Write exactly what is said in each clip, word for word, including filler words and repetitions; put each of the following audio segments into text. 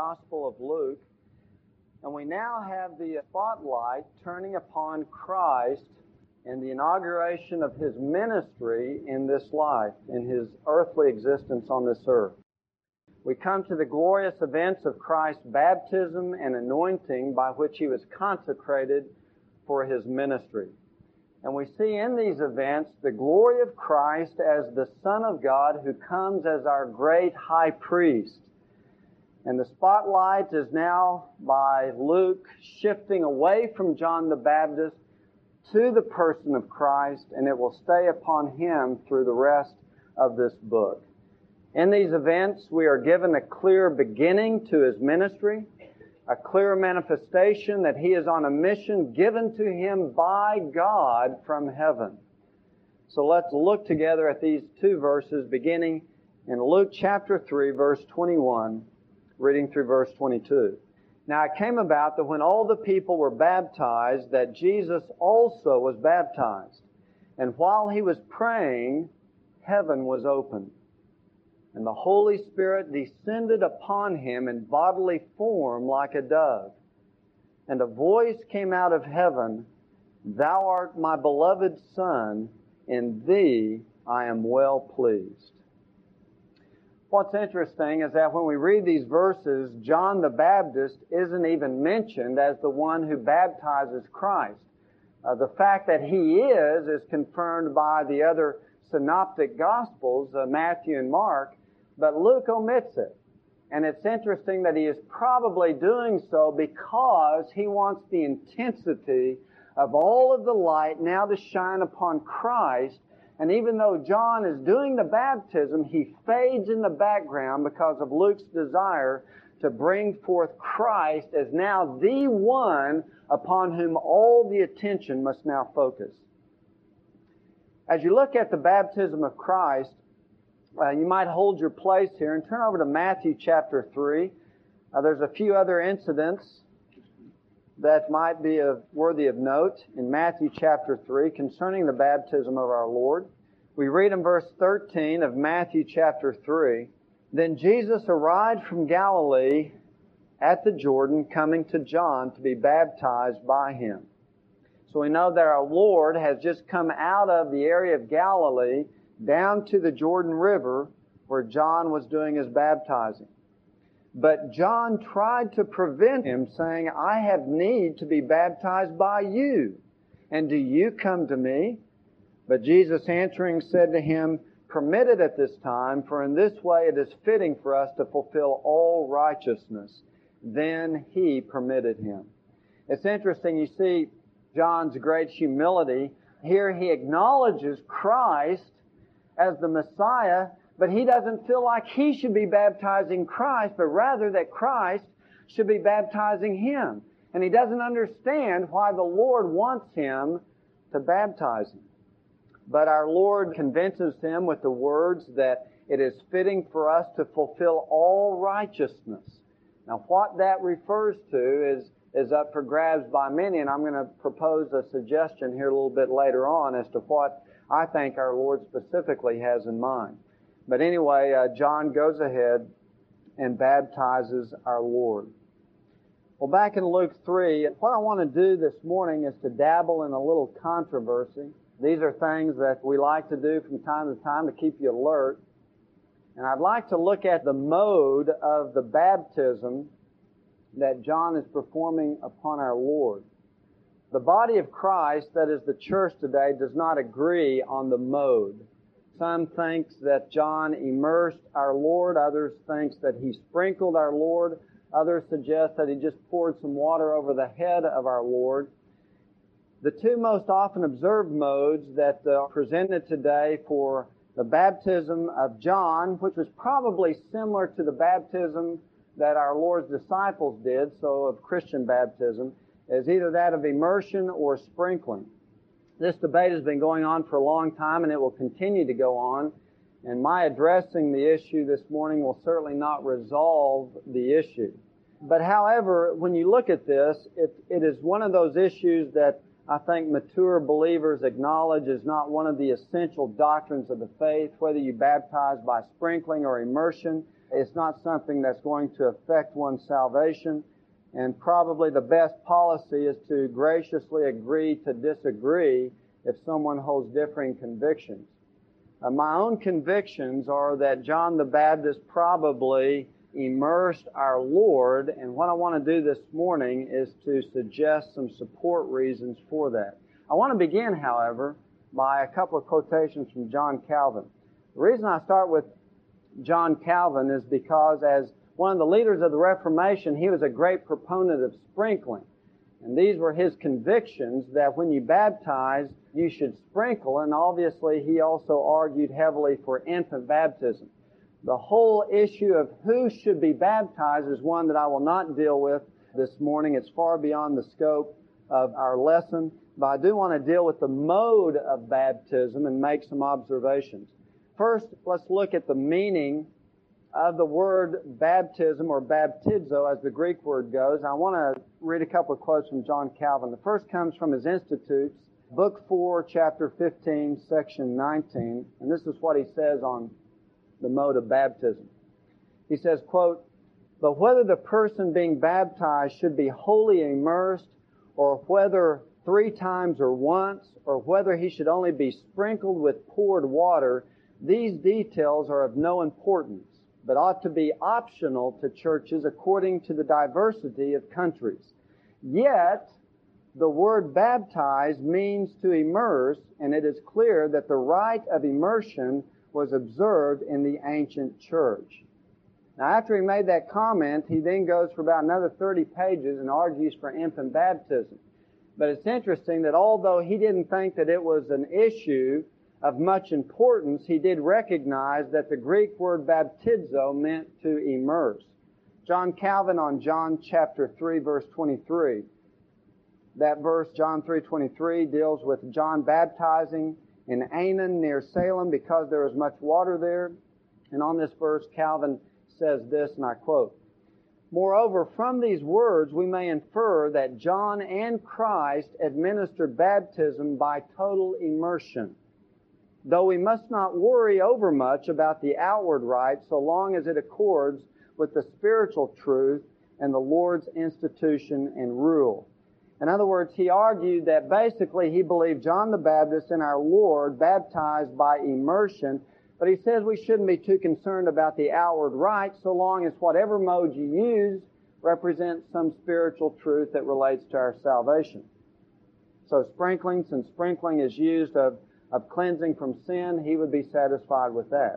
Gospel of Luke, and we now have the spotlight turning upon Christ and the inauguration of His ministry in this life, in His earthly existence on this earth. We come to the glorious events of Christ's baptism and anointing by which He was consecrated for His ministry. And we see in these events the glory of Christ as the Son of God who comes as our great high priest. And the spotlight is now by Luke shifting away from John the Baptist to the person of Christ, and it will stay upon Him through the rest of this book. In these events, we are given a clear beginning to His ministry, a clear manifestation that He is on a mission given to Him by God from heaven. So let's look together at these two verses beginning in Luke chapter three, verse twenty-one, reading through verse twenty-two. Now it came about that when all the people were baptized, that Jesus also was baptized. And while He was praying, heaven was opened. And the Holy Spirit descended upon Him in bodily form like a dove. And a voice came out of heaven, "Thou art my beloved Son, in Thee I am well pleased." What's interesting is that when we read these verses, John the Baptist isn't even mentioned as the one who baptizes Christ. Uh, the fact that he is is confirmed by the other synoptic Gospels, uh, Matthew and Mark, but Luke omits it. And it's interesting that he is probably doing so because he wants the intensity of all of the light now to shine upon Christ. And even though John is doing the baptism, he fades in the background because of Luke's desire to bring forth Christ as now the one upon whom all the attention must now focus. As you look at the baptism of Christ, uh, you might hold your place here and turn over to Matthew chapter three. Uh, there's a few other incidents that might be of, worthy of note in Matthew chapter three concerning the baptism of our Lord. We read in verse thirteen of Matthew chapter three, "Then Jesus arrived from Galilee at the Jordan, coming to John to be baptized by him." So we know that our Lord has just come out of the area of Galilee down to the Jordan River where John was doing his baptizing. But John tried to prevent him, saying, "I have need to be baptized by you, and do you come to me?" But Jesus answering said to him, "Permit it at this time, for in this way it is fitting for us to fulfill all righteousness." Then he permitted him. It's interesting, you see John's great humility. Here he acknowledges Christ as the Messiah, but he doesn't feel like he should be baptizing Christ, but rather that Christ should be baptizing him. And he doesn't understand why the Lord wants him to baptize him. But our Lord convinces him with the words that it is fitting for us to fulfill all righteousness. Now what that refers to is, is up for grabs by many, and I'm going to propose a suggestion here a little bit later on as to what I think our Lord specifically has in mind. But anyway, uh, John goes ahead and baptizes our Lord. Well, back in Luke three, what I want to do this morning is to dabble in a little controversy. These are things that we like to do from time to time to keep you alert. And I'd like to look at the mode of the baptism that John is performing upon our Lord. The body of Christ, that is the church today, does not agree on the mode. Some think that John immersed our Lord. Others think that he sprinkled our Lord. Others suggest that he just poured some water over the head of our Lord. The two most often observed modes that are presented today for the baptism of John, which was probably similar to the baptism that our Lord's disciples did, so of Christian baptism, is either that of immersion or sprinkling. This debate has been going on for a long time, and it will continue to go on. And my addressing the issue this morning will certainly not resolve the issue. But however, when you look at this, it, it is one of those issues that I think mature believers acknowledge is not one of the essential doctrines of the faith, whether you baptize by sprinkling or immersion. It's not something that's going to affect one's salvation. And probably the best policy is to graciously agree to disagree if someone holds differing convictions. Uh, my own convictions are that John the Baptist probably immersed our Lord, and what I want to do this morning is to suggest some support reasons for that. I want to begin, however, by a couple of quotations from John Calvin. The reason I start with John Calvin is because as one of the leaders of the Reformation, he was a great proponent of sprinkling. And these were his convictions that when you baptize, you should sprinkle. And obviously, he also argued heavily for infant baptism. The whole issue of who should be baptized is one that I will not deal with this morning. It's far beyond the scope of our lesson. But I do want to deal with the mode of baptism and make some observations. First, let's look at the meaning of the word baptism, or baptizo as the Greek word goes. I want to read a couple of quotes from John Calvin. The first comes from his Institutes, Book four, Chapter fifteen, Section nineteen. And this is what he says on the mode of baptism. He says, quote, "But whether the person being baptized should be wholly immersed, or whether three times or once, or whether he should only be sprinkled with poured water, these details are of no importance, but ought to be optional to churches according to the diversity of countries. Yet, the word baptize means to immerse, and it is clear that the rite of immersion was observed in the ancient church." Now, after he made that comment, he then goes for about another thirty pages and argues for infant baptism. But it's interesting that although he didn't think that it was an issue of much importance, he did recognize that the Greek word baptizo meant to immerse. John Calvin on John chapter three, verse twenty-three. That verse, John three twenty-three, deals with John baptizing in Aenon near Salem because there was much water there. And on this verse, Calvin says this, and I quote, "Moreover, from these words we may infer that John and Christ administered baptism by total immersion. Though we must not worry overmuch about the outward rite so long as it accords with the spiritual truth and the Lord's institution and rule." In other words, he argued that basically he believed John the Baptist and our Lord baptized by immersion, but he says we shouldn't be too concerned about the outward rite so long as whatever mode you use represents some spiritual truth that relates to our salvation. So sprinkling, since sprinkling is used of of cleansing from sin, he would be satisfied with that.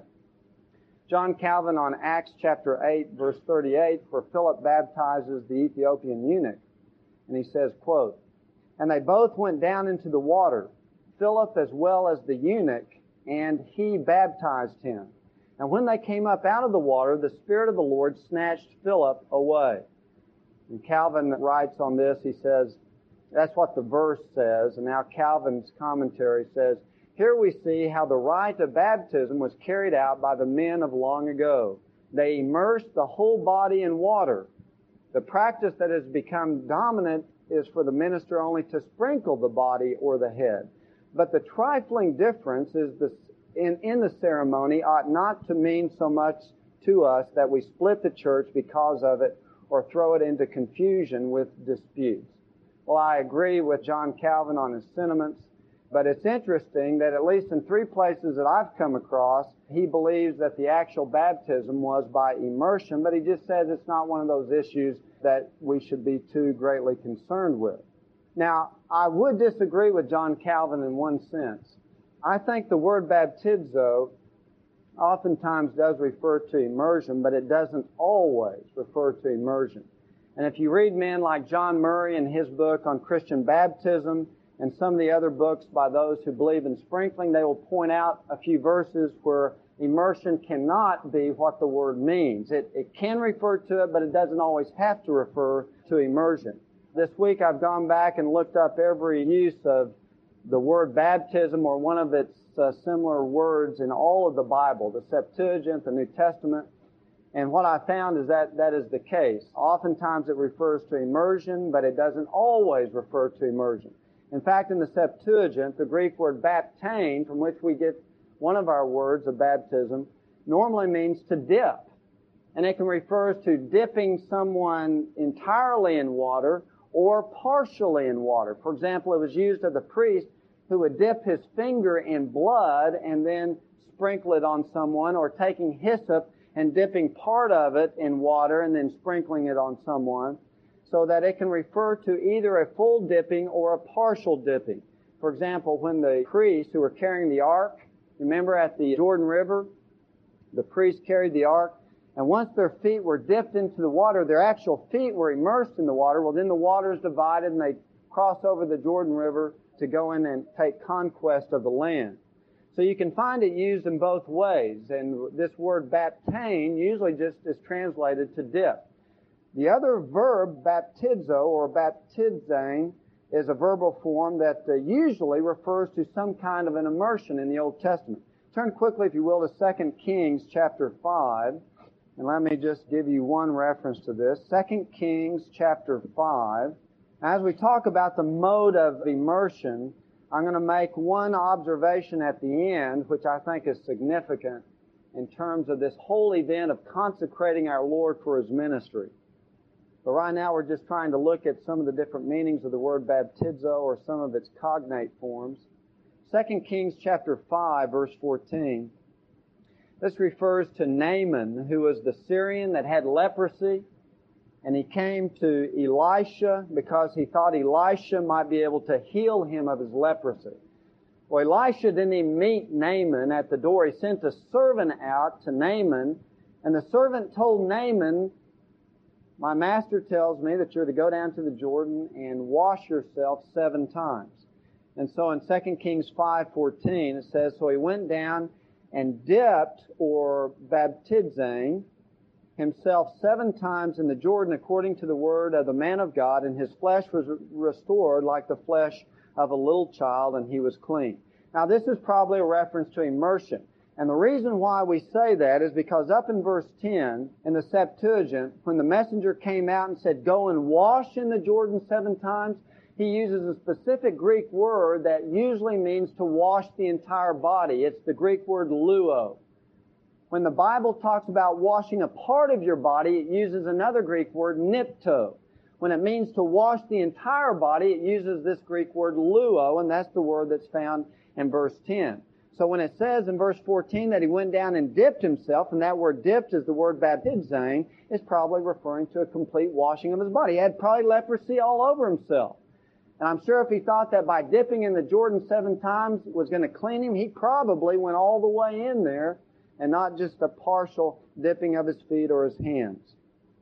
John Calvin on Acts chapter eight, verse thirty-eight, where Philip baptizes the Ethiopian eunuch. And he says, quote, "And they both went down into the water, Philip as well as the eunuch, and he baptized him. And when they came up out of the water, the Spirit of the Lord snatched Philip away." And Calvin writes on this, he says, that's what the verse says, and now Calvin's commentary says, "Here we see how the rite of baptism was carried out by the men of long ago. They immersed the whole body in water. The practice that has become dominant is for the minister only to sprinkle the body or the head. But the trifling difference is the, in, in the ceremony ought not to mean so much to us that we split the church because of it or throw it into confusion with disputes." Well, I agree with John Calvin on his sentiments. But it's interesting that at least in three places that I've come across, he believes that the actual baptism was by immersion, but he just says it's not one of those issues that we should be too greatly concerned with. Now, I would disagree with John Calvin in one sense. I think the word baptizo oftentimes does refer to immersion, but it doesn't always refer to immersion. And if you read men like John Murray in his book on Christian baptism, and some of the other books by those who believe in sprinkling, they will point out a few verses where immersion cannot be what the word means. It, it can refer to it, but it doesn't always have to refer to immersion. This week I've gone back and looked up every use of the word baptism or one of its uh, similar words in all of the Bible, the Septuagint, the New Testament. And what I found is that that is the case. Oftentimes it refers to immersion, but it doesn't always refer to immersion. In fact, in the Septuagint, the Greek word baptane, from which we get one of our words of baptism, normally means to dip. and it can refer to dipping someone entirely in water or partially in water. For example, it was used of the priest who would dip his finger in blood and then sprinkle it on someone, or taking hyssop and dipping part of it in water and then sprinkling it on someone, so that it can refer to either a full dipping or a partial dipping. For example, when the priests who were carrying the ark, remember at the Jordan River, the priests carried the ark, and once their feet were dipped into the water, their actual feet were immersed in the water. Well, then the waters divided and they crossed over the Jordan River to go in and take conquest of the land. So you can find it used in both ways, and this word baptain usually just is translated to dip. The other verb, baptizo or baptizane, is a verbal form that uh, usually refers to some kind of an immersion in the Old Testament. Turn quickly, if you will, to Second Kings chapter five, and let me just give you one reference to this. Second Kings chapter five. As we talk about the mode of immersion, I'm going to make one observation at the end, which I think is significant in terms of this whole event of consecrating our Lord for His ministry. But right now we're just trying to look at some of the different meanings of the word baptizo or some of its cognate forms. Second Kings chapter five, verse fourteen. This refers to Naaman, who was the Syrian that had leprosy, and he came to Elisha because he thought Elisha might be able to heal him of his leprosy. Well, Elisha didn't even meet Naaman at the door. He sent a servant out to Naaman, and the servant told Naaman, "My master tells me that you're to go down to the Jordan and wash yourself seven times." And so in Second Kings five fourteen it says, "So he went down and dipped," or baptizing, "himself seven times in the Jordan according to the word of the man of God, and his flesh was restored like the flesh of a little child, and he was clean." Now this is probably a reference to immersion. And the reason why we say that is because up in verse ten, in the Septuagint, when the messenger came out and said, "Go and wash in the Jordan seven times," he uses a specific Greek word that usually means to wash the entire body. It's the Greek word luo. When the Bible talks about washing a part of your body, it uses another Greek word, nipto. When it means to wash the entire body, it uses this Greek word luo, and that's the word that's found in verse ten. So when it says in verse fourteen that he went down and dipped himself, and that word dipped is the word baptizing, it's probably referring to a complete washing of his body. He had probably leprosy all over himself. And I'm sure if he thought that by dipping in the Jordan seven times was going to clean him, he probably went all the way in there and not just a partial dipping of his feet or his hands.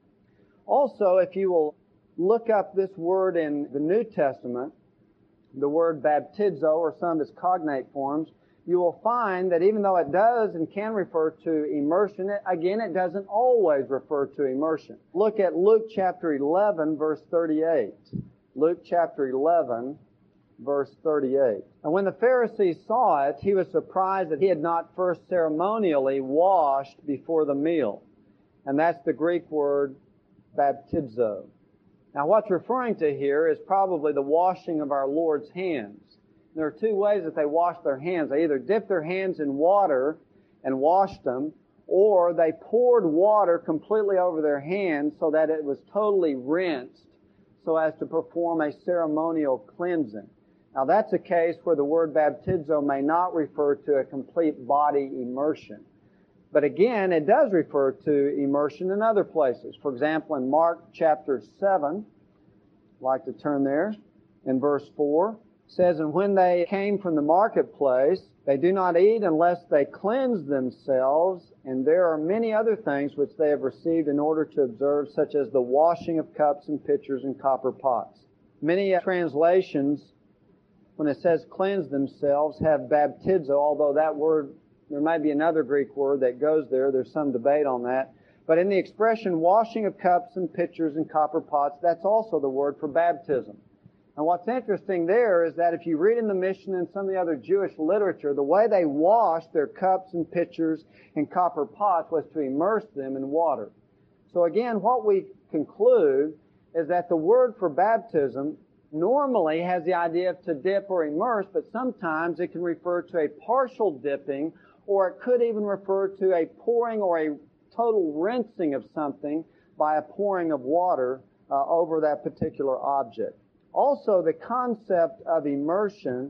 Also, if you will look up this word in the New Testament, the word baptizo or some of its cognate forms, you will find that even though it does and can refer to immersion, it, again, it doesn't always refer to immersion. Look at Luke chapter eleven, verse thirty-eight. Luke chapter eleven, verse thirty-eight. And when the Pharisees saw it, he was surprised that he had not first ceremonially washed before the meal. And that's the Greek word baptizo. Now what's referring to here is probably the washing of our Lord's hands. There are two ways that they washed their hands. They either dipped their hands in water and washed them, or they poured water completely over their hands so that it was totally rinsed, so as to perform a ceremonial cleansing. Now that's a case where the word baptizo may not refer to a complete body immersion. But again, it does refer to immersion in other places. For example, in Mark chapter seven, I'd like to turn there, in verse four, it says, "And when they came from the marketplace, they do not eat unless they cleanse themselves, and there are many other things which they have received in order to observe, such as the washing of cups and pitchers and copper pots." Many translations, when it says cleanse themselves, have baptizo, although that word, there may be another Greek word that goes there. There's some debate on that. But in the expression washing of cups and pitchers and copper pots, that's also the word for baptism. And what's interesting there is that if you read in the Mishnah and some of the other Jewish literature, the way they washed their cups and pitchers and copper pots was to immerse them in water. So again, what we conclude is that the word for baptism normally has the idea of to dip or immerse, but sometimes it can refer to a partial dipping, or it could even refer to a pouring or a total rinsing of something by a pouring of water uh, over that particular object. Also, the concept of immersion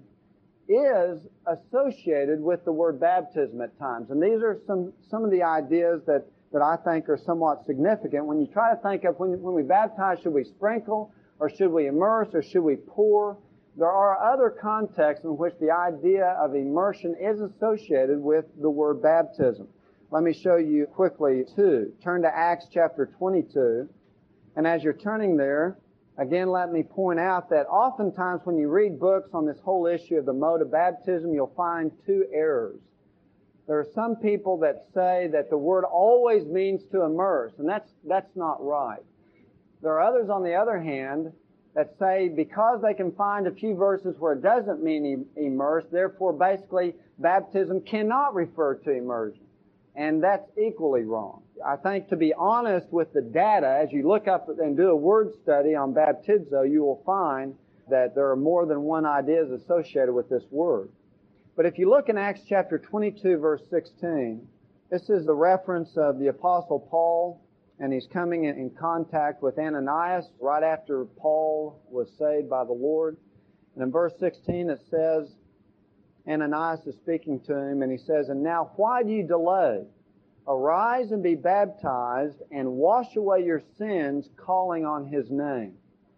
is associated with the word baptism at times. And these are some, some of the ideas that, that I think are somewhat significant. When you try to think of when, when we baptize, should we sprinkle, or should we immerse, or should we pour? There are other contexts in which the idea of immersion is associated with the word baptism. Let me show you quickly two. Turn to Acts chapter twenty-two. And as you're turning there, again, let me point out that oftentimes when you read books on this whole issue of the mode of baptism, you'll find two errors. There are some people that say that the word always means to immerse, and that's, that's not right. There are others, on the other hand, that say because they can find a few verses where it doesn't mean immerse, therefore basically baptism cannot refer to immersion. And that's equally wrong. I think, to be honest with the data, as you look up and do a word study on baptizo, you will find that there are more than one ideas associated with this word. But if you look in Acts chapter twenty-two, verse sixteen, this is the reference of the Apostle Paul, and he's coming in contact with Ananias right after Paul was saved by the Lord. And in verse sixteen it says, Ananias is speaking to him, and he says, "And now why do you delay? Arise and be baptized, and wash away your sins, calling on His name."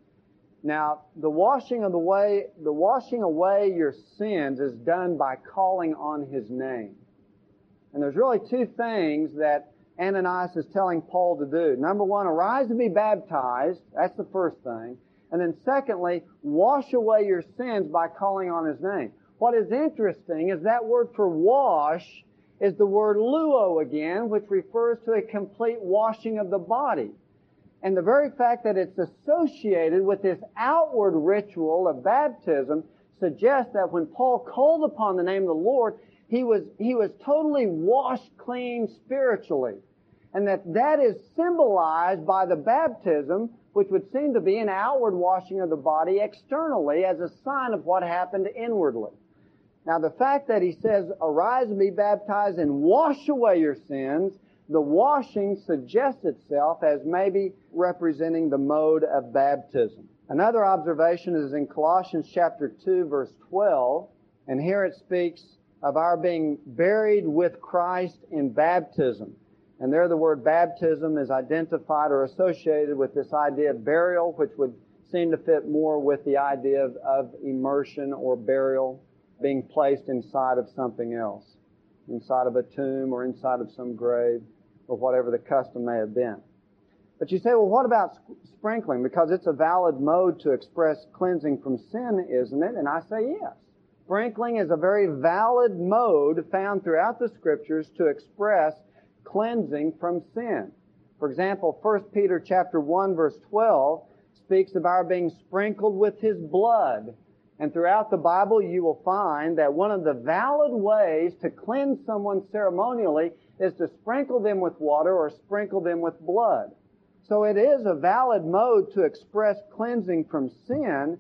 Now, the washing of the way, the washing away your sins is done by calling on His name. And there's really two things that Ananias is telling Paul to do. Number one, arise and be baptized. That's the first thing. And then secondly, wash away your sins by calling on His name. What is interesting is that word for wash is the word luo again, which refers to a complete washing of the body. And the very fact that it's associated with this outward ritual of baptism suggests that when Paul called upon the name of the Lord, he was, he was totally washed clean spiritually. And that that is symbolized by the baptism, which would seem to be an outward washing of the body externally as a sign of what happened inwardly. Now, the fact that he says, arise and be baptized and wash away your sins, the washing suggests itself as maybe representing the mode of baptism. Another observation is in Colossians chapter two, verse twelve, and here it speaks of our being buried with Christ in baptism. And there the word baptism is identified or associated with this idea of burial, which would seem to fit more with the idea of, of immersion or burial, being placed inside of something else, inside of a tomb or inside of some grave, or whatever the custom may have been. But you say, well, what about sprinkling? Because it's a valid mode to express cleansing from sin, isn't it? And I say yes. Sprinkling is a very valid mode found throughout the Scriptures to express cleansing from sin. For example, First Peter chapter one, verse twelve speaks of our being sprinkled with His blood. And throughout the Bible, you will find that one of the valid ways to cleanse someone ceremonially is to sprinkle them with water or sprinkle them with blood. So it is a valid mode to express cleansing from sin,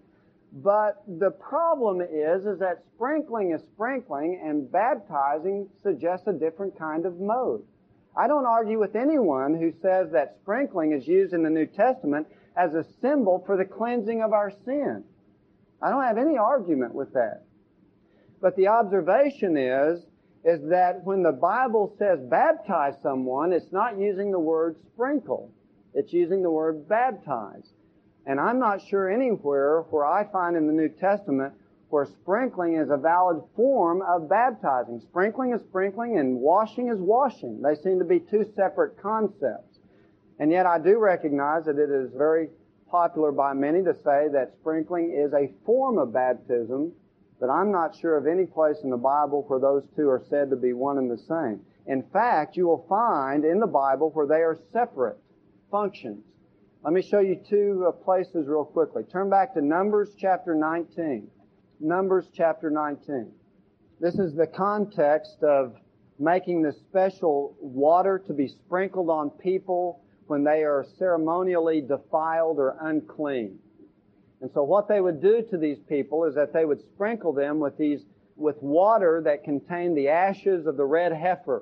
but the problem is, is that sprinkling is sprinkling and baptizing suggests a different kind of mode. I don't argue with anyone who says that sprinkling is used in the New Testament as a symbol for the cleansing of our sin. I don't have any argument with that. But the observation is, is that when the Bible says baptize someone, it's not using the word sprinkle. It's using the word baptize. And I'm not sure anywhere where I find in the New Testament where sprinkling is a valid form of baptizing. Sprinkling is sprinkling and washing is washing. They seem to be two separate concepts. And yet I do recognize that it is very popular by many to say that sprinkling is a form of baptism, but I'm not sure of any place in the Bible where those two are said to be one and the same. In fact, you will find in the Bible where they are separate functions. Let me show you two uh, places real quickly. Turn back to Numbers chapter nineteen. Numbers chapter nineteen. This is the context of making this special water to be sprinkled on people when they are ceremonially defiled or unclean. And so what they would do to these people is that they would sprinkle them with these, with water that contained the ashes of the red heifer.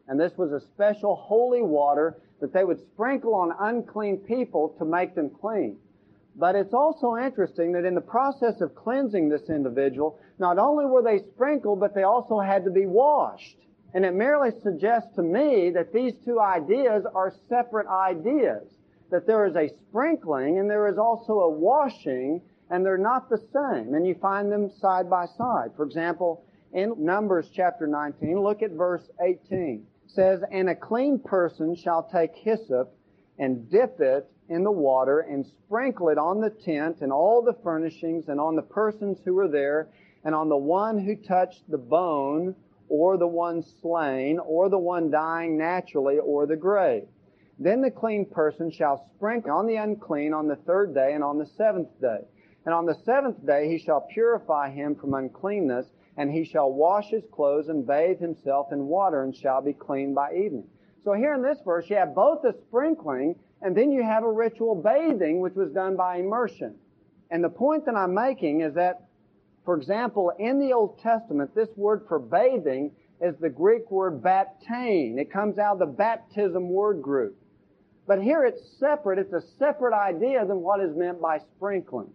And this was a special holy water that they would sprinkle on unclean people to make them clean. But it's also interesting that in the process of cleansing this individual, not only were they sprinkled, but they also had to be washed. And it merely suggests to me that these two ideas are separate ideas, that there is a sprinkling and there is also a washing, and they're not the same. And you find them side by side. For example, in Numbers chapter nineteen, look at verse eighteen. It says, "And a clean person shall take hyssop and dip it in the water and sprinkle it on the tent and all the furnishings and on the persons who were there and on the one who touched the bone or the one slain or the one dying naturally or the grave. Then the clean person shall sprinkle on the unclean on the third day and on the seventh day. And on the seventh day he shall purify him from uncleanness, and he shall wash his clothes and bathe himself in water and shall be clean by evening." So here in this verse you have both a sprinkling and then you have a ritual bathing which was done by immersion. And the point that I'm making is that, for example, in the Old Testament, this word for bathing is the Greek word baptein. It comes out of the baptism word group. But here it's separate. It's a separate idea than what is meant by sprinkling.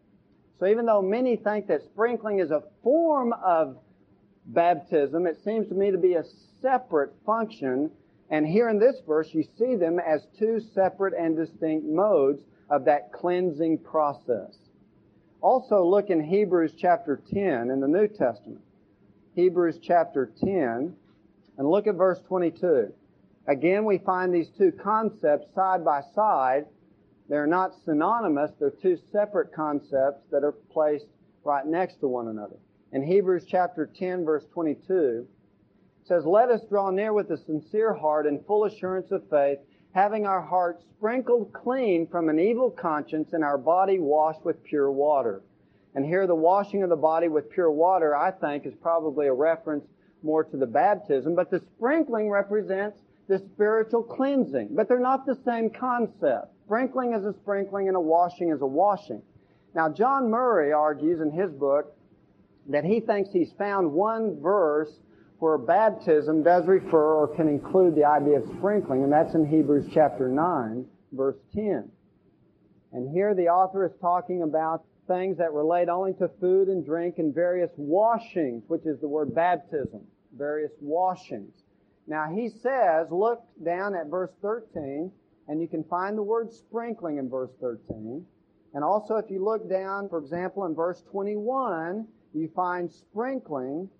So even though many think that sprinkling is a form of baptism, it seems to me to be a separate function. And here in this verse, you see them as two separate and distinct modes of that cleansing process. Also, look in Hebrews chapter ten in the New Testament. Hebrews chapter ten, and look at verse twenty-two. Again, we find these two concepts side by side. They're not synonymous. They're two separate concepts that are placed right next to one another. In Hebrews chapter ten, verse twenty-two, it says, "Let us draw near with a sincere heart and full assurance of faith, having our hearts sprinkled clean from an evil conscience and our body washed with pure water." And here the washing of the body with pure water, I think, is probably a reference more to the baptism, but the sprinkling represents the spiritual cleansing. But they're not the same concept. Sprinkling is a sprinkling and a washing is a washing. Now, John Murray argues in his book that he thinks he's found one verse where baptism does refer or can include the idea of sprinkling, and that's in Hebrews chapter nine, verse ten. And here the author is talking about things that relate only to food and drink and various washings, which is the word baptism, various washings. Now he says, look down at verse thirteen, and you can find the word sprinkling in verse thirteen. And also if you look down, for example, in verse twenty-one, you find sprinkling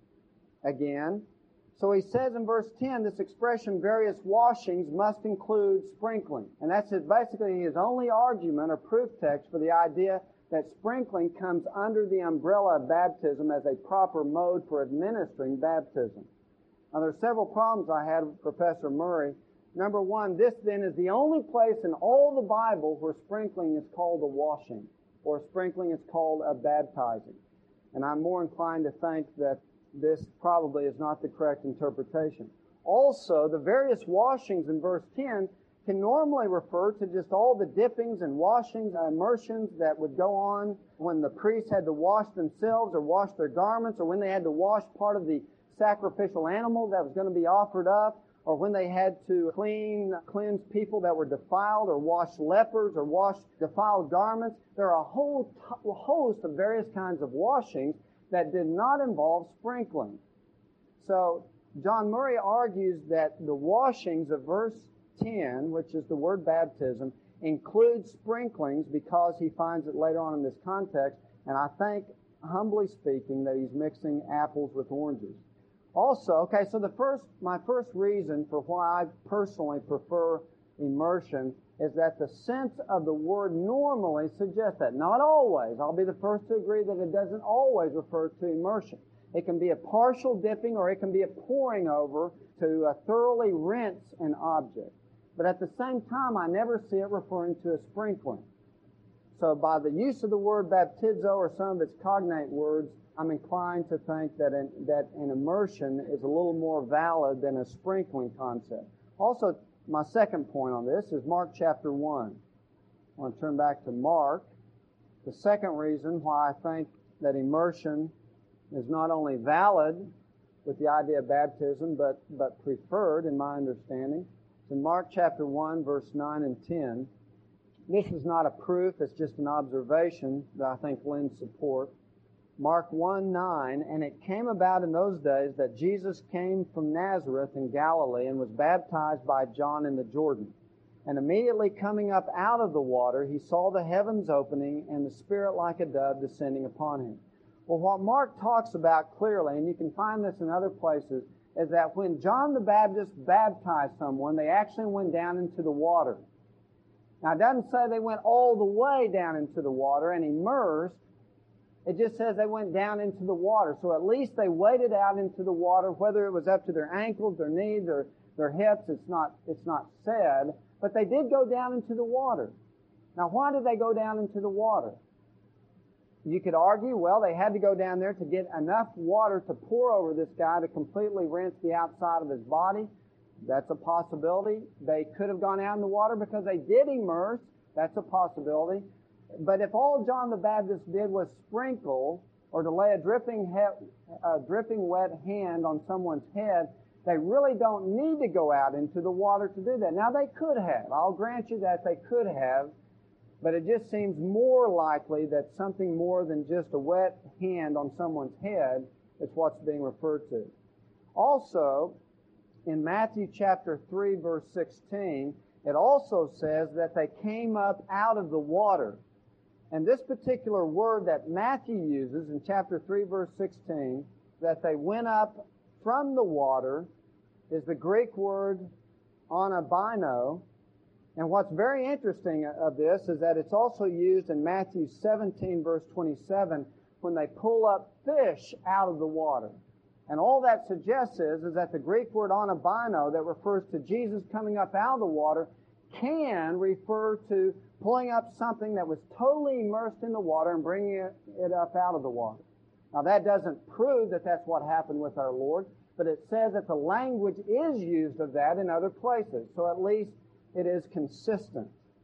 again. So he says in verse ten, this expression, various washings, must include sprinkling. And that's his, basically his only argument or proof text for the idea that sprinkling comes under the umbrella of baptism as a proper mode for administering baptism. Now, there are several problems I had with Professor Murray. Number one, this then is the only place in all the Bible where sprinkling is called a washing, or sprinkling is called a baptizing. And I'm more inclined to think that this probably is not the correct interpretation. Also, the various washings in verse ten can normally refer to just all the dippings and washings and immersions that would go on when the priests had to wash themselves or wash their garments, or when they had to wash part of the sacrificial animal that was going to be offered up, or when they had to clean, cleanse people that were defiled, or wash lepers, or wash defiled garments. There are a whole t- host of various kinds of washings that did not involve sprinkling. So John Murray argues that the washings of verse ten, which is the word baptism, includes sprinklings because he finds it later on in this context, and I think, humbly speaking, that he's mixing apples with oranges. Also, okay, so the first, my first reason for why I personally prefer immersion is that the sense of the word normally suggests that. Not always. I'll be the first to agree that it doesn't always refer to immersion. It can be a partial dipping or it can be a pouring over to uh, thoroughly rinse an object. But at the same time, I never see it referring to a sprinkling. So by the use of the word baptizo or some of its cognate words, I'm inclined to think that an, that an immersion is a little more valid than a sprinkling concept. Also, my second point on this is Mark chapter one. I want to turn back to Mark. The second reason why I think that immersion is not only valid, with the idea of baptism, but, but preferred in my understanding. It's in Mark chapter one, verse nine and ten. This is not a proof, it's just an observation that I think lends support. Mark one nine, and it came about in those days that Jesus came from Nazareth in Galilee and was baptized by John in the Jordan. And immediately coming up out of the water, he saw the heavens opening and the Spirit like a dove descending upon him. Well, what Mark talks about clearly, and you can find this in other places, is that when John the Baptist baptized someone, they actually went down into the water. Now, it doesn't say they went all the way down into the water and immersed. It just says they went down into the water. So at least they waded out into the water, whether it was up to their ankles, their knees, or their hips, it's not, it's not said. But they did go down into the water. Now, why did they go down into the water? You could argue, well, they had to go down there to get enough water to pour over this guy to completely rinse the outside of his body. That's a possibility. They could have gone out in the water because they did immerse. That's a possibility. But if all John the Baptist did was sprinkle or to lay a dripping, he- a dripping wet hand on someone's head, they really don't need to go out into the water to do that. Now, they could have. I'll grant you that they could have. But it just seems more likely that something more than just a wet hand on someone's head is what's being referred to. Also, in Matthew chapter three, verse sixteen, it also says that they came up out of the water. And this particular word that Matthew uses in chapter three, verse sixteen, that they went up from the water, is the Greek word anabino. And what's very interesting of this is that it's also used in Matthew seventeen, verse twenty-seven, when they pull up fish out of the water. And all that suggests is, is that the Greek word anabino that refers to Jesus coming up out of the water can refer to pulling up something that was totally immersed in the water and bringing it, it up out of the water. Now, that doesn't prove that that's what happened with our Lord, but it says that the language is used of that in other places. So at least it is consistent.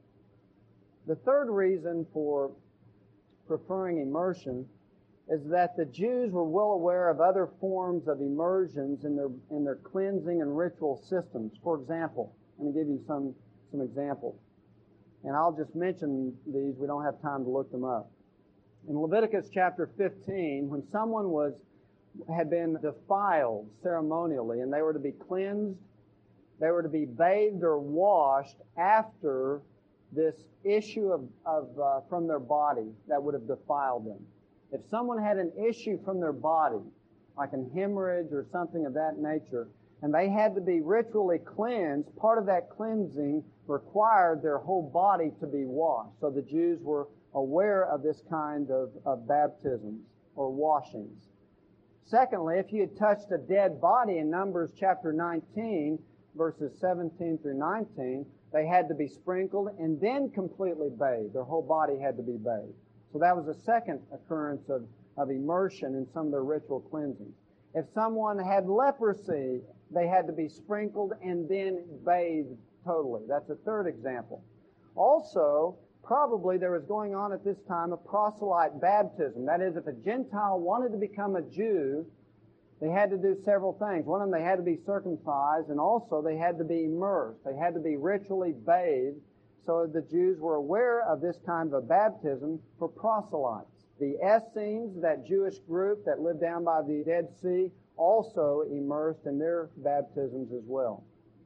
The third reason for preferring immersion is that the Jews were well aware of other forms of immersions in their in their cleansing and ritual systems. For example, let me give you some, some examples. And I'll just mention these. We don't have time to look them up. In Leviticus chapter fifteen, when someone was had been defiled ceremonially and they were to be cleansed, they were to be bathed or washed after this issue of, of uh, from their body that would have defiled them. If someone had an issue from their body, like an hemorrhage or something of that nature, and they had to be ritually cleansed, part of that cleansing required their whole body to be washed. So the Jews were aware of this kind of, of baptisms or washings. Secondly, if you had touched a dead body in Numbers chapter nineteen, verses seventeen through nineteen, they had to be sprinkled and then completely bathed. Their whole body had to be bathed. So that was a second occurrence of, of immersion in some of their ritual cleansings. If someone had leprosy, they had to be sprinkled and then bathed totally. That's a third example. Also, probably there was going on at this time a proselyte baptism. That is, if a Gentile wanted to become a Jew, they had to do several things. One of them, they had to be circumcised, and also they had to be immersed. They had to be ritually bathed. So the Jews were aware of this kind of a baptism for proselytes. The Essenes, that Jewish group that lived down by the Dead Sea, also immersed in their baptisms as well.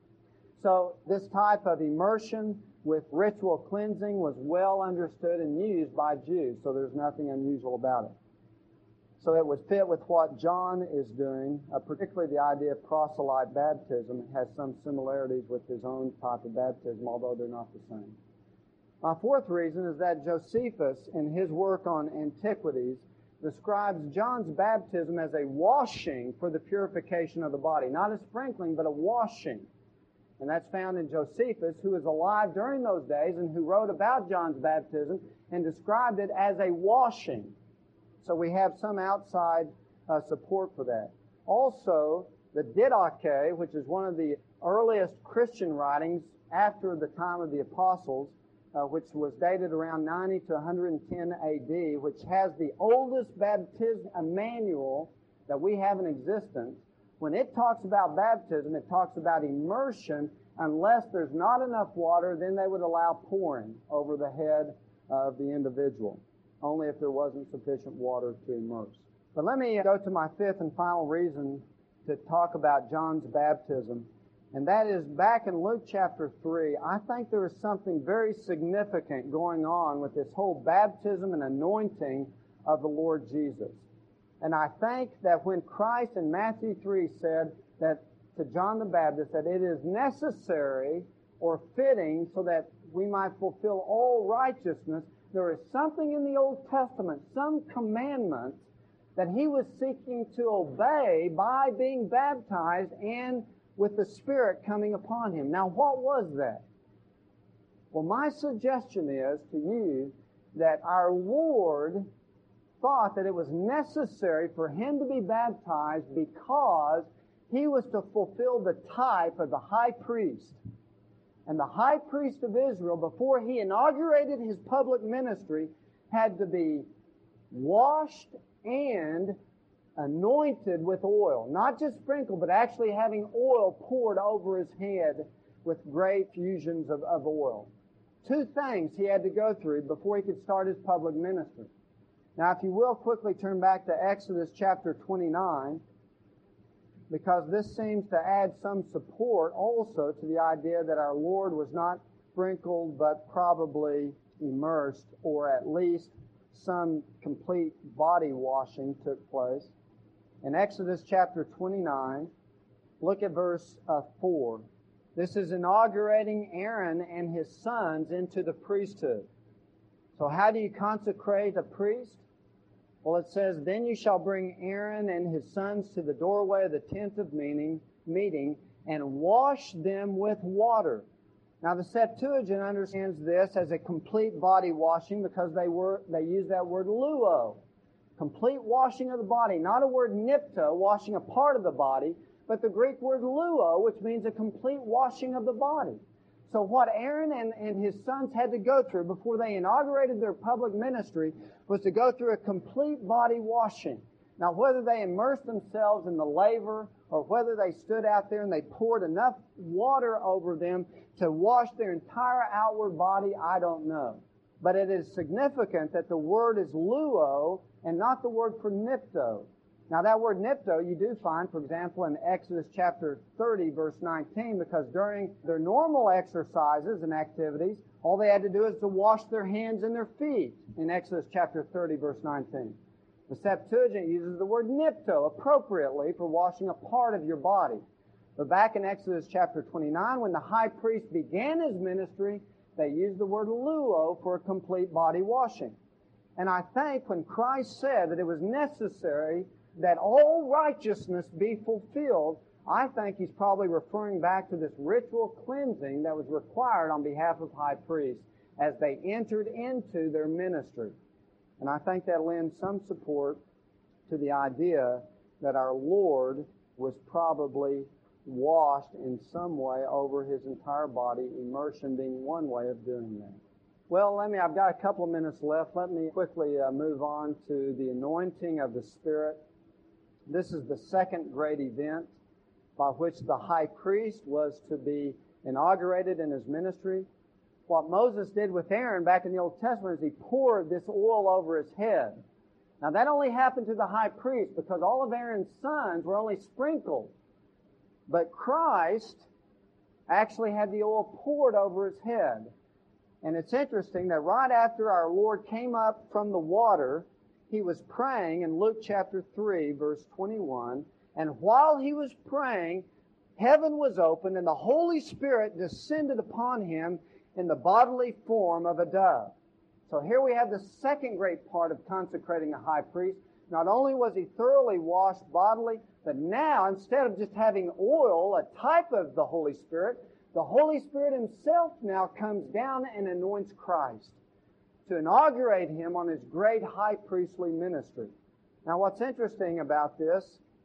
So this type of immersion with ritual cleansing was well understood and used by Jews, so there's nothing unusual about it. So it would fit with what John is doing, uh, particularly the idea of proselyte baptism has some similarities with his own type of baptism, although they're not the same. My fourth reason is that Josephus, in his work on antiquities, describes John's baptism as a washing for the purification of the body. Not a sprinkling, but a washing. And that's found in Josephus, who was alive during those days and who wrote about John's baptism and described it as a washing. So we have some outside uh, support for that. Also, the Didache, which is one of the earliest Christian writings after the time of the apostles, uh, which was dated around ninety to one ten A D, which has the oldest baptism manual that we have in existence When it talks about baptism, it talks about immersion. Unless there's not enough water, then they would allow pouring over the head of the individual, only if there wasn't sufficient water to immerse. But let me go to my fifth and final reason to talk about John's baptism, and that is back in Luke chapter three, I think there is something very significant going on with this whole baptism and anointing of the Lord Jesus. And I think that when Christ in Matthew three said that to John the Baptist that it is necessary or fitting so that we might fulfill all righteousness, there is something in the Old Testament, some commandment that he was seeking to obey by being baptized and with the Spirit coming upon him. Now, what was that? Well, my suggestion is to you that our Lord thought that it was necessary for him to be baptized because he was to fulfill the type of the high priest. And the high priest of Israel, before he inaugurated his public ministry, had to be washed and anointed with oil. Not just sprinkled, but actually having oil poured over his head with great fusions of, of oil. Two things he had to go through before he could start his public ministry. Now, if you will, quickly turn back to Exodus chapter twenty-nine, because this seems to add some support also to the idea that our Lord was not sprinkled, but probably immersed, or at least some complete body washing took place. In Exodus chapter twenty-nine, look at verse uh, four. This is inaugurating Aaron and his sons into the priesthood. So how do you consecrate a priest? Well, it says, "Then you shall bring Aaron and his sons to the doorway of the tent of meeting, meeting and wash them with water." Now, the Septuagint understands this as a complete body washing because they were they use that word luo, complete washing of the body, not a word nipto, washing a part of the body, but the Greek word luo, which means a complete washing of the body. So what Aaron and, and his sons had to go through before they inaugurated their public ministry was to go through a complete body washing. Now, whether they immersed themselves in the laver or whether they stood out there and they poured enough water over them to wash their entire outward body, I don't know. But it is significant that the word is luo and not the word for nipto. Now, that word nipto you do find, for example, in Exodus chapter thirty, verse nineteen, because during their normal exercises and activities, all they had to do is to wash their hands and their feet in Exodus chapter thirty, verse nineteen. The Septuagint uses the word nipto appropriately for washing a part of your body. But back in Exodus chapter twenty-nine, when the high priest began his ministry, they used the word luo for a complete body washing. And I think when Christ said that it was necessary that all righteousness be fulfilled, I think he's probably referring back to this ritual cleansing that was required on behalf of high priests as they entered into their ministry. And I think that lends some support to the idea that our Lord was probably washed in some way over his entire body, immersion being one way of doing that. Well, let me, I've got a couple of minutes left. Let me quickly uh, move on to the anointing of the Spirit. This is the second great event by which the high priest was to be inaugurated in his ministry. What Moses did with Aaron back in the Old Testament is he poured this oil over his head. Now, that only happened to the high priest because all of Aaron's sons were only sprinkled. But Christ actually had the oil poured over his head. And it's interesting that right after our Lord came up from the water, he was praying in Luke chapter three, verse twenty-one, and while he was praying, heaven was opened and the Holy Spirit descended upon him in the bodily form of a dove. So here we have the second great part of consecrating a high priest. Not only was he thoroughly washed bodily, but now instead of just having oil, a type of the Holy Spirit, the Holy Spirit himself now comes down and anoints Christ to inaugurate him on his great high priestly ministry. Now, what's interesting about this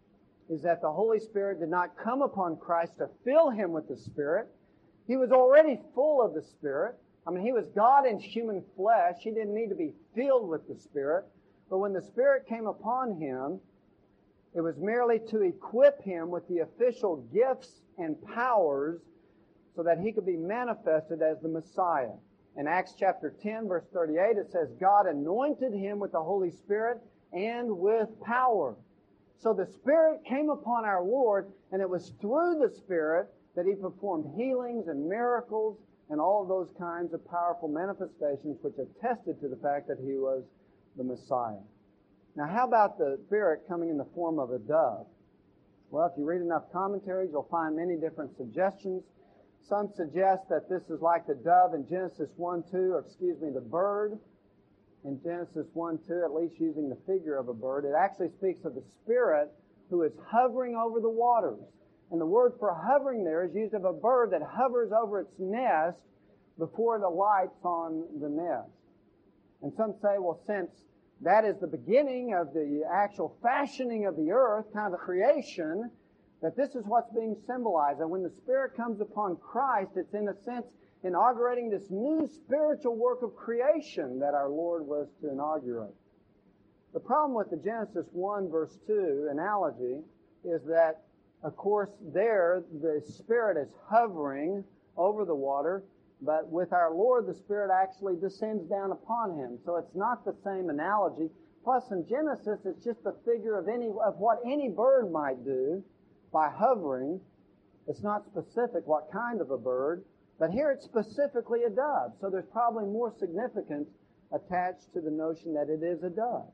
is that the Holy Spirit did not come upon Christ to fill him with the Spirit. He was already full of the Spirit. I mean, he was God in human flesh. He didn't need to be filled with the Spirit. But when the Spirit came upon him, It was merely to equip him with the official gifts and powers so that he could be manifested as the Messiah. In Acts chapter ten, verse thirty-eight, it says, God anointed him with the Holy Spirit and with power. So the Spirit came upon our Lord, and it was through the Spirit that he performed healings and miracles and all of those kinds of powerful manifestations which attested to the fact that he was the Messiah. Now, how about the Spirit coming in the form of a dove? Well, if you read enough commentaries, you'll find many different suggestions. Some suggest that this is like the dove in Genesis one two, or excuse me, the bird in Genesis one two, at least using the figure of a bird. It actually speaks of the Spirit who is hovering over the waters. And the word for hovering there is used of a bird that hovers over its nest before the light's on the nest. And some say, well, since that is the beginning of the actual fashioning of the earth, kind of a creation, that this is what's being symbolized. And when the Spirit comes upon Christ, it's in a sense inaugurating this new spiritual work of creation that our Lord was to inaugurate. The problem with the Genesis one verse two analogy is that, of course, there the Spirit is hovering over the water, but with our Lord, the Spirit actually descends down upon him. So it's not the same analogy. Plus, in Genesis, it's just a figure of any of what any bird might do by hovering. It's not specific what kind of a bird, but here it's specifically a dove. So there's probably more significance attached to the notion that it is a dove.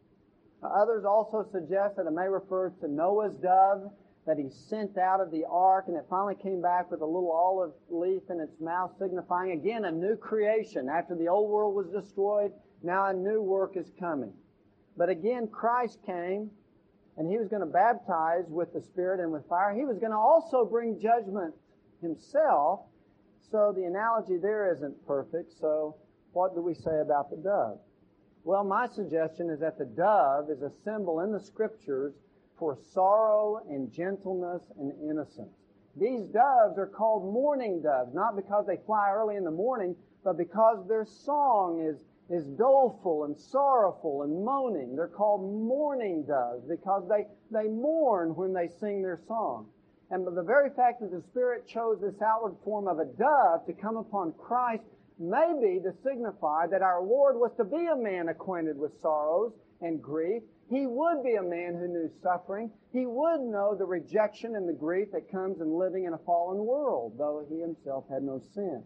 Others also suggest that it may refer to Noah's dove that he sent out of the ark, and it finally came back with a little olive leaf in its mouth, signifying again a new creation. After the old world was destroyed, now a new work is coming. But again, Christ came, and he was going to baptize with the Spirit and with fire. He was going to also bring judgment himself, so the analogy there isn't perfect. So what do we say about the dove? Well, my suggestion is that the dove is a symbol in the Scriptures for sorrow and gentleness and innocence. These doves are called mourning doves, not because they fly early in the morning, but because their song is, is doleful and sorrowful and moaning. They're called mourning doves because they, they mourn when they sing their song. And the very fact that the Spirit chose this outward form of a dove to come upon Christ may be to signify that our Lord was to be a man acquainted with sorrows and grief. He would be a man who knew suffering. He would know the rejection and the grief that comes in living in a fallen world, though he himself had no sin.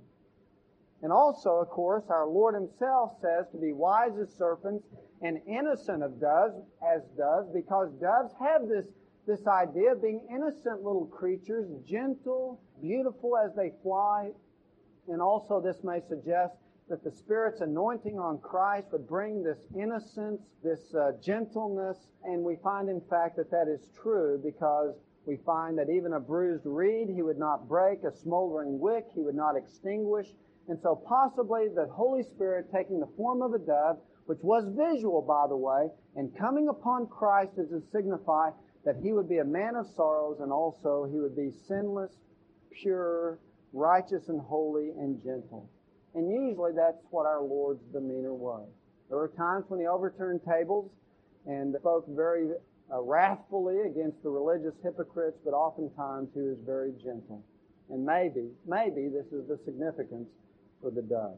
And also, of course, our Lord himself says to be wise as serpents and innocent of doves, as doves, because doves have this, this idea of being innocent little creatures, gentle, beautiful as they fly. And also this may suggest that the Spirit's anointing on Christ would bring this innocence, this uh, gentleness, and we find in fact that that is true because we find that even a bruised reed he would not break, a smoldering wick he would not extinguish, and so possibly the Holy Spirit taking the form of a dove, which was visual by the way, and coming upon Christ is to signify that he would be a man of sorrows and also he would be sinless, pure, righteous and holy and gentle. And usually that's what our Lord's demeanor was. There were times when he overturned tables and spoke very uh, wrathfully against the religious hypocrites, but oftentimes he was very gentle. And maybe, maybe this is the significance for the dove.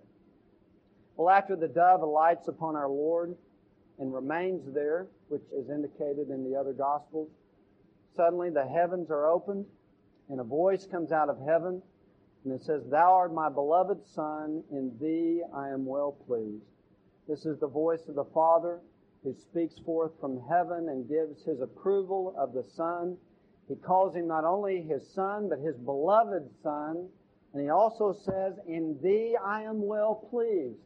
Well, after the dove alights upon our Lord and remains there, which is indicated in the other Gospels, suddenly the heavens are opened and a voice comes out of heaven. And it says, "Thou art my beloved Son, in thee I am well pleased." This is the voice of the Father who speaks forth from heaven and gives his approval of the Son. He calls him not only his Son, but his beloved Son. And he also says, "In thee I am well pleased."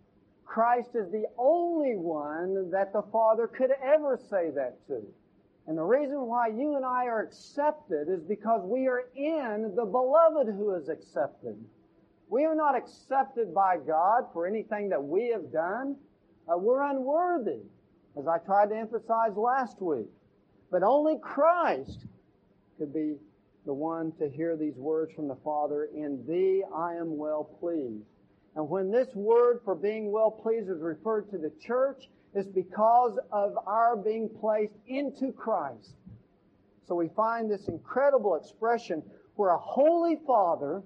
Christ is the only one that the Father could ever say that to. And the reason why you and I are accepted is because we are in the beloved who is accepted. We are not accepted by God for anything that we have done. Uh, we're unworthy, as I tried to emphasize last week. But only Christ could be the one to hear these words from the Father, "In thee I am well pleased." And when this word for being well pleased is referred to the church, it's because of our being placed into Christ. So we find this incredible expression where a holy Father,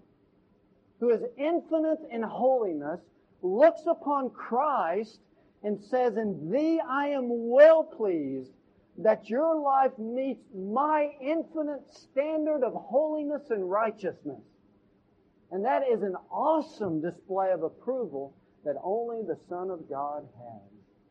who is infinite in holiness, looks upon Christ and says, "In Thee I am well pleased, that your life meets my infinite standard of holiness and righteousness." And that is an awesome display of approval that only the Son of God has.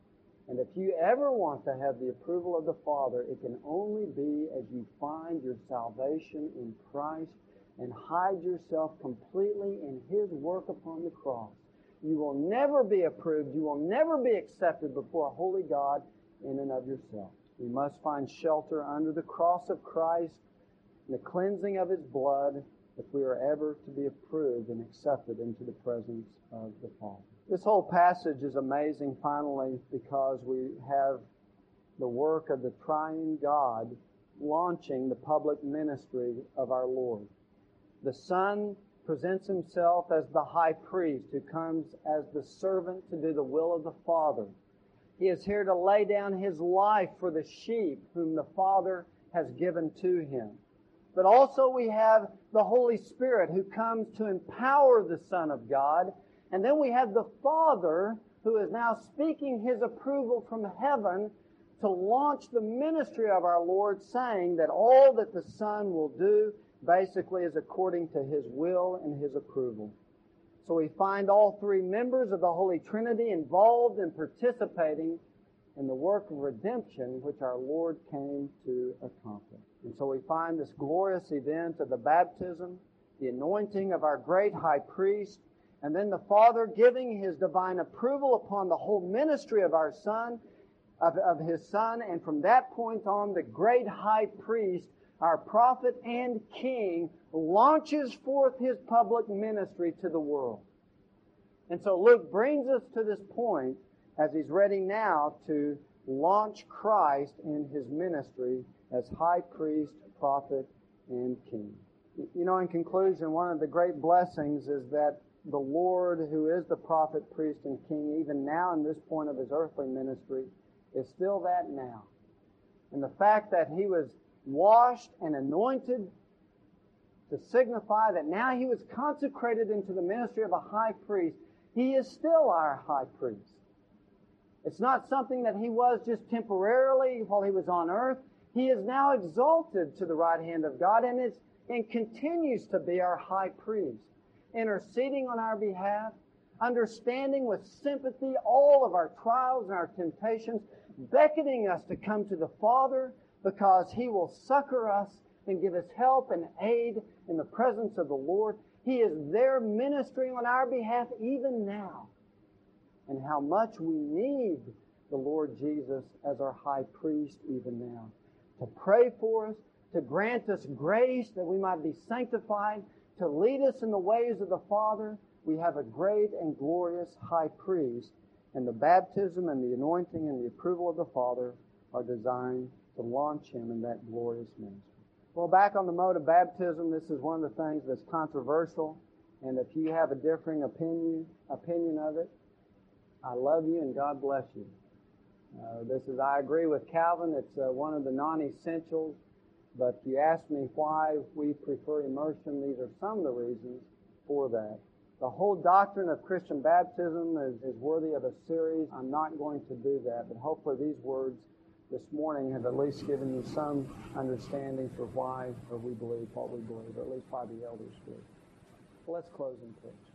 And if you ever want to have the approval of the Father, it can only be as you find your salvation in Christ and hide yourself completely in His work upon the cross. You will never be approved. You will never be accepted before a holy God in and of yourself. We must find shelter under the cross of Christ and the cleansing of His blood if we are ever to be approved and accepted into the presence of the Father. This whole passage is amazing, finally, because we have the work of the triune God launching the public ministry of our Lord. The Son presents Himself as the high priest who comes as the servant to do the will of the Father. He is here to lay down His life for the sheep whom the Father has given to Him. But also we have the Holy Spirit who comes to empower the Son of God. And then we have the Father who is now speaking His approval from heaven to launch the ministry of our Lord, saying that all that the Son will do basically is according to His will and His approval. So we find all three members of the Holy Trinity involved in participating in the work of redemption which our Lord came to accomplish. And so we find this glorious event of the baptism, the anointing of our great high priest, and then the Father giving His divine approval upon the whole ministry of our Son, of, of His Son, and from that point on, the great high priest, our prophet and king, launches forth His public ministry to the world. And so Luke brings us to this point as he's ready now to launch Christ in His ministry as high priest, prophet, and king. You know, in conclusion, one of the great blessings is that the Lord, who is the prophet, priest, and king, even now in this point of His earthly ministry, is still that now. And the fact that He was washed and anointed to signify that now He was consecrated into the ministry of a high priest, He is still our high priest. It's not something that He was just temporarily while He was on earth. He is now exalted to the right hand of God and is and continues to be our high priest, interceding on our behalf, understanding with sympathy all of our trials and our temptations, beckoning us to come to the Father because He will succor us and give us help and aid in the presence of the Lord. He is there ministering on our behalf even now. And how much we need the Lord Jesus as our high priest even now, to pray for us, to grant us grace that we might be sanctified, to lead us in the ways of the Father. We have a great and glorious high priest, and the baptism and the anointing and the approval of the Father are designed to launch Him in that glorious ministry. Well, back on the mode of baptism, this is one of the things that's controversial, and if you have a differing opinion, opinion of it, I love you and God bless you. Uh, this is, I agree with Calvin, it's uh, one of the non-essentials, but if you ask me why we prefer immersion, these are some of the reasons for that. The whole doctrine of Christian baptism is, is worthy of a series. I'm not going to do that, but hopefully these words this morning have at least given you some understanding for why or we believe what we believe, or at least why the elders believe. Well, let's close in prayer.